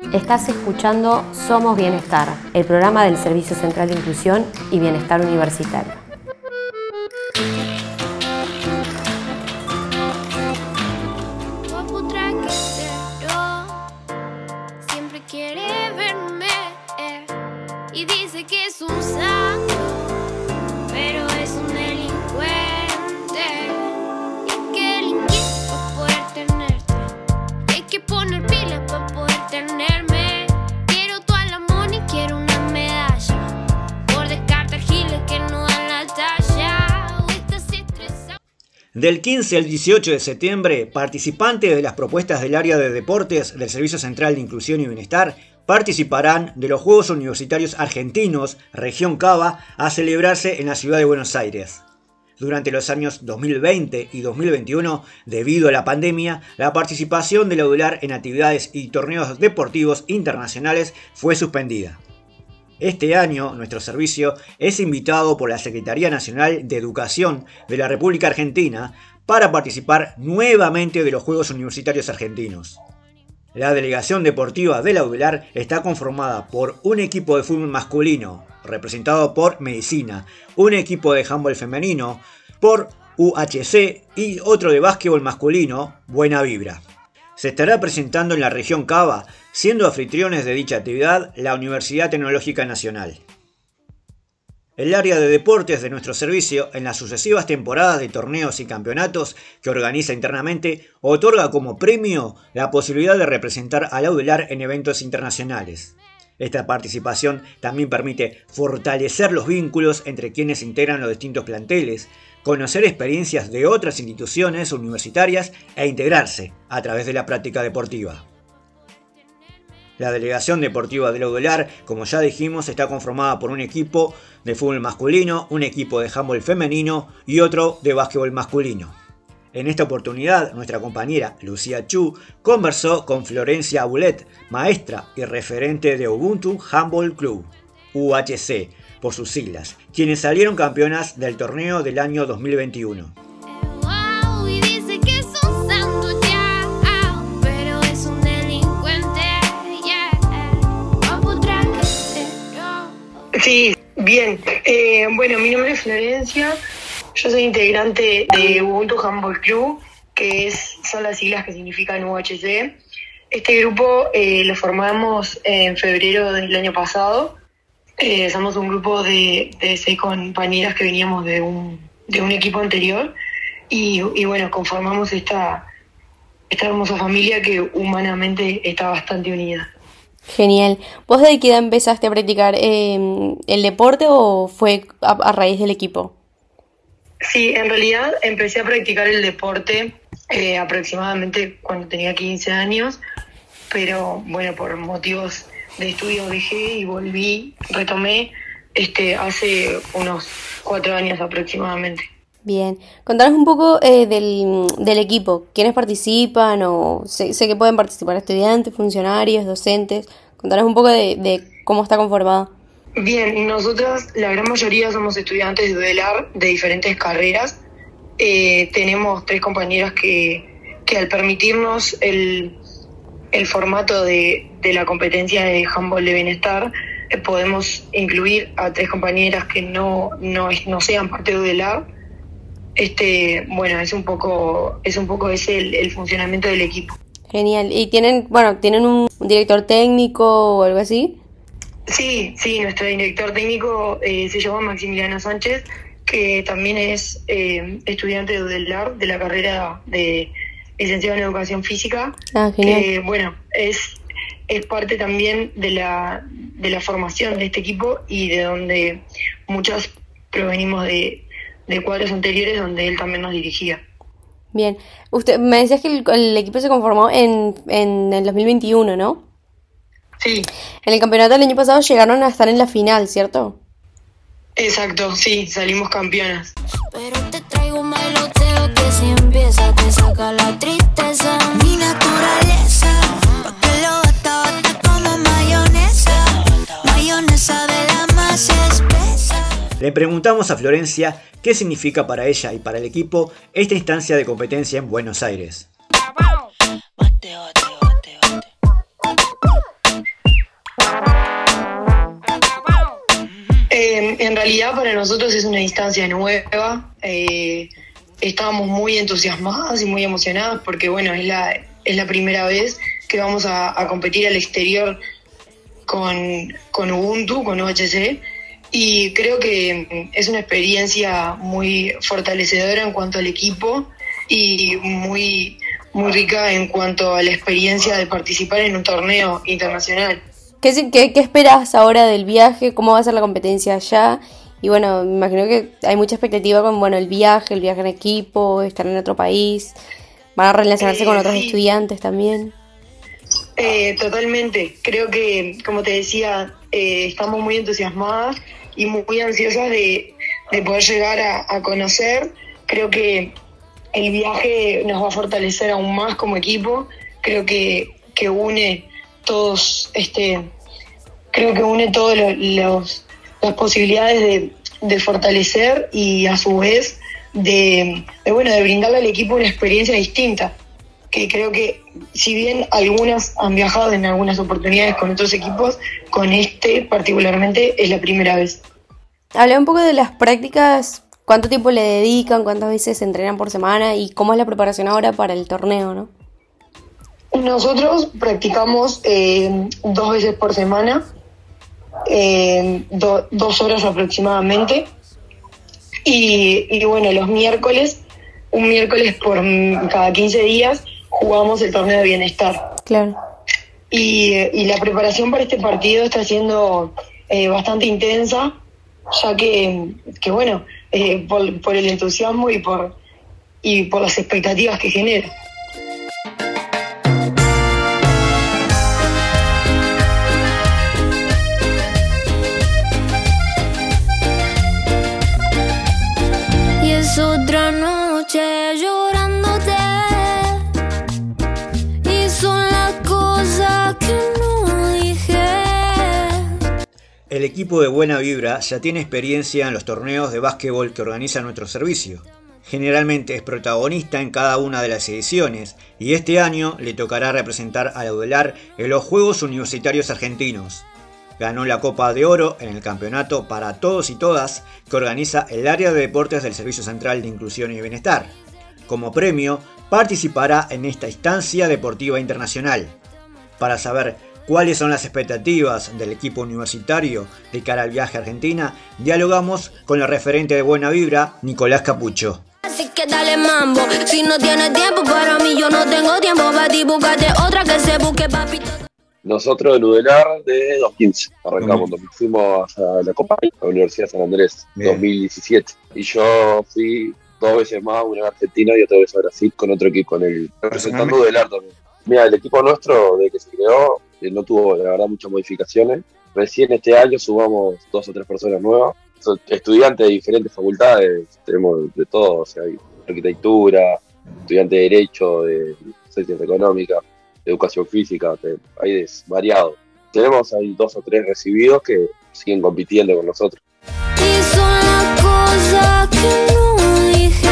Estás escuchando Somos Bienestar, el programa del Servicio Central de Inclusión y Bienestar Universitario. Siempre quiere verme y dice que es un santo, pero es un delincuente. Y que delinquir para poder tenerte, y hay que poner pilas para poder tenerme. Quiero toda la money, quiero una medalla por descartar giles que no dan la talla. Estás estresado. Del 15 al 18 de septiembre, participantes de las propuestas del área de deportes del Servicio Central de Inclusión y Bienestar participarán de los Juegos Universitarios Argentinos, Región Cava, a celebrarse en la ciudad de Buenos Aires. Durante los años 2020 y 2021, debido a la pandemia, la participación de la UDELAR en actividades y torneos deportivos internacionales fue suspendida. Este año, nuestro servicio es invitado por la Secretaría Nacional de Educación de la República Argentina para participar nuevamente de los Juegos Universitarios Argentinos. La delegación deportiva de la UDELAR está conformada por un equipo de fútbol masculino, representado por Medicina, un equipo de handball femenino, por UHC y otro de básquetbol masculino, Buena Vibra. Se estará presentando en la región Cava, siendo anfitriones de dicha actividad la Universidad Tecnológica Nacional. El área de deportes de nuestro servicio, en las sucesivas temporadas de torneos y campeonatos que organiza internamente, otorga como premio la posibilidad de representar a la UDELAR en eventos internacionales. Esta participación también permite fortalecer los vínculos entre quienes integran los distintos planteles, conocer experiencias de otras instituciones universitarias e integrarse a través de la práctica deportiva. La delegación deportiva de la UDELAR, como ya dijimos, está conformada por un equipo de fútbol masculino, un equipo de handball femenino y otro de básquetbol masculino. En esta oportunidad, nuestra compañera Lucía Chu conversó con Florencia Boulet, maestra y referente de Ubuntu Handball Club, UHC, por sus siglas, quienes salieron campeonas del torneo del año 2021. Sí, bien. Bueno, mi nombre es Florencia, yo soy integrante de Ubuntu Handball Club, que son las siglas que significan UHC. Este grupo lo formamos en febrero del año pasado. Somos un grupo de 6 compañeras que veníamos de un equipo anterior y bueno, conformamos esta hermosa familia que humanamente está bastante unida. Genial. ¿Vos de qué edad empezaste a practicar el deporte o fue a raíz del equipo? Sí, en realidad empecé a practicar el deporte aproximadamente cuando tenía 15 años, pero bueno, por motivos de estudio dejé y retomé hace unos 4 años aproximadamente. Bien, contanos un poco del equipo, quiénes participan o sé que pueden participar estudiantes, funcionarios, docentes, contanos un poco de cómo está conformado. Bien, nosotras la gran mayoría somos estudiantes de UDELAR de diferentes carreras, tenemos 3 compañeras que al permitirnos el formato de la competencia de handball de bienestar, podemos incluir a 3 compañeras que no sean parte de UDELAR. Bueno, es un poco ese el funcionamiento del equipo. Genial. ¿Y tienen un director técnico o algo así? Sí, nuestro director técnico se llama Maximiliano Sánchez, que también es estudiante de UDELAR, de la carrera de licenciado en Educación Física. Ah, genial. Que, bueno, es parte también de la formación de este equipo y de donde muchas provenimos de cuadros anteriores donde él también nos dirigía. Bien. Usted me decías que el equipo se conformó en el 2021, ¿no? Sí. En el campeonato del año pasado llegaron a estar en la final, ¿cierto? Exacto, sí, salimos campeonas. Pero te traigo un bailoteo que si empieza te saca la tristeza. Mi naturaleza, pa' que lo bata como mayonesa de la más espesa. Le preguntamos a Florencia qué significa para ella y para el equipo esta instancia de competencia en Buenos Aires. en realidad para nosotros es una instancia nueva. Estábamos muy entusiasmadas y muy emocionadas porque, bueno, es la primera vez que vamos a competir al exterior con Ubuntu, con UHC, y creo que es una experiencia muy fortalecedora en cuanto al equipo y muy, muy rica en cuanto a la experiencia de participar en un torneo internacional. ¿Qué esperas ahora del viaje? ¿Cómo va a ser la competencia allá? Y bueno, me imagino que hay mucha expectativa con, bueno, el viaje en equipo, estar en otro país, van a relacionarse con otros estudiantes también. Totalmente, creo que, como te decía, estamos muy entusiasmadas y muy ansiosas de poder llegar a conocer. Creo que el viaje nos va a fortalecer aún más como equipo, creo que une todos, creo que une todas las posibilidades de fortalecer y a su vez de brindarle al equipo una experiencia distinta, que creo que si bien algunas han viajado en algunas oportunidades con otros equipos, con este particularmente es la primera vez. Habla un poco de las prácticas, cuánto tiempo le dedican, cuántas veces se entrenan por semana y cómo es la preparación ahora para el torneo, ¿no? Nosotros practicamos 2 veces por semana, 2 horas aproximadamente, y bueno, los miércoles, un miércoles por cada 15 días, jugamos el torneo de bienestar. Claro. Y la preparación para este partido está siendo bastante intensa, ya que bueno, por el entusiasmo y por las expectativas que genera. Otra noche llorándote y son las cosas que no dije. El equipo de Buena Vibra ya tiene experiencia en los torneos de básquetbol que organiza nuestro servicio. Generalmente es protagonista en cada una de las ediciones y este año le tocará representar a la UDELAR en los Juegos Universitarios Argentinos. Ganó la Copa de Oro en el campeonato para todos y todas que organiza el área de deportes del Servicio Central de Inclusión y Bienestar. Como premio, participará en esta instancia deportiva internacional. Para saber cuáles son las expectativas del equipo universitario de cara al viaje a Argentina, dialogamos con el referente de Buena Vibra, Nicolás Capucho. Así que dale mambo, si no tienes tiempo para mí, yo no tengo tiempo para ti, búscate otra que se busque, papito. Nosotros en UDELAR de 2015 arrancamos, nos fuimos a la Copa, a la Universidad de San Andrés, 2017. Y yo fui 2 veces más, una en Argentina y otra vez a Brasil con otro equipo, representando UDELAR también. Mira, el equipo nuestro, desde que se creó, no tuvo, la verdad, muchas modificaciones. Recién este año sumamos 2 o 3 personas nuevas. Son estudiantes de diferentes facultades, tenemos de todo, o sea, hay arquitectura, estudiantes de Derecho, de Ciencias Económicas, Educación Física, hay variado. Tenemos ahí 2 o 3 recibidos que siguen compitiendo con nosotros. Y son las cosas que no dije.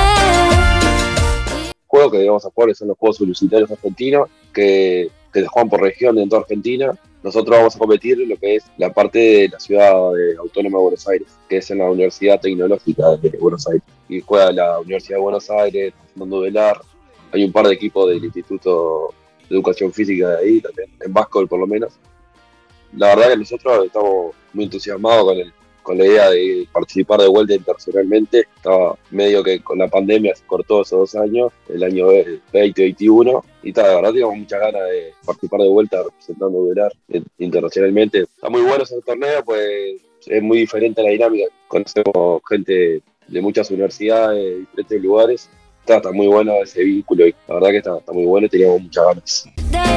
Juegos que vamos a jugar son los Juegos Universitarios Argentinos, que se juegan por región en toda Argentina. Nosotros vamos a competir en lo que es la parte de la ciudad autónoma de Buenos Aires, que es en la Universidad Tecnológica de Buenos Aires. Y juega la Universidad de Buenos Aires, UDELAR. Hay un par de equipos del Instituto de Educación Física de ahí también, en básquetbol por lo menos. La verdad que nosotros estamos muy entusiasmados con la idea de participar de vuelta internacionalmente. Estaba medio que con la pandemia se cortó esos 2 años, el año 2021, y la verdad tenemos muchas ganas de participar de vuelta representando UDELAR internacionalmente. Está muy bueno ese torneo, pues es muy diferente a la dinámica. Conocemos gente de muchas universidades, de diferentes lugares. Está muy bueno ese vínculo y la verdad que está muy bueno y teníamos muchas ganas.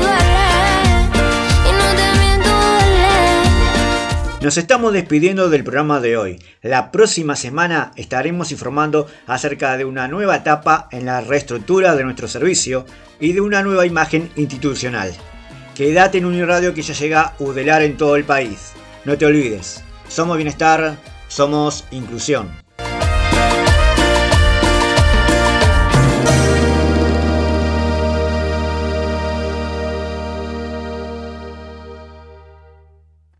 Nos estamos despidiendo del programa de hoy. La próxima semana estaremos informando acerca de una nueva etapa en la reestructura de nuestro servicio y de una nueva imagen institucional. Quédate en Uniradio que ya llega UDELAR en todo el país. No te olvides, somos bienestar, somos inclusión.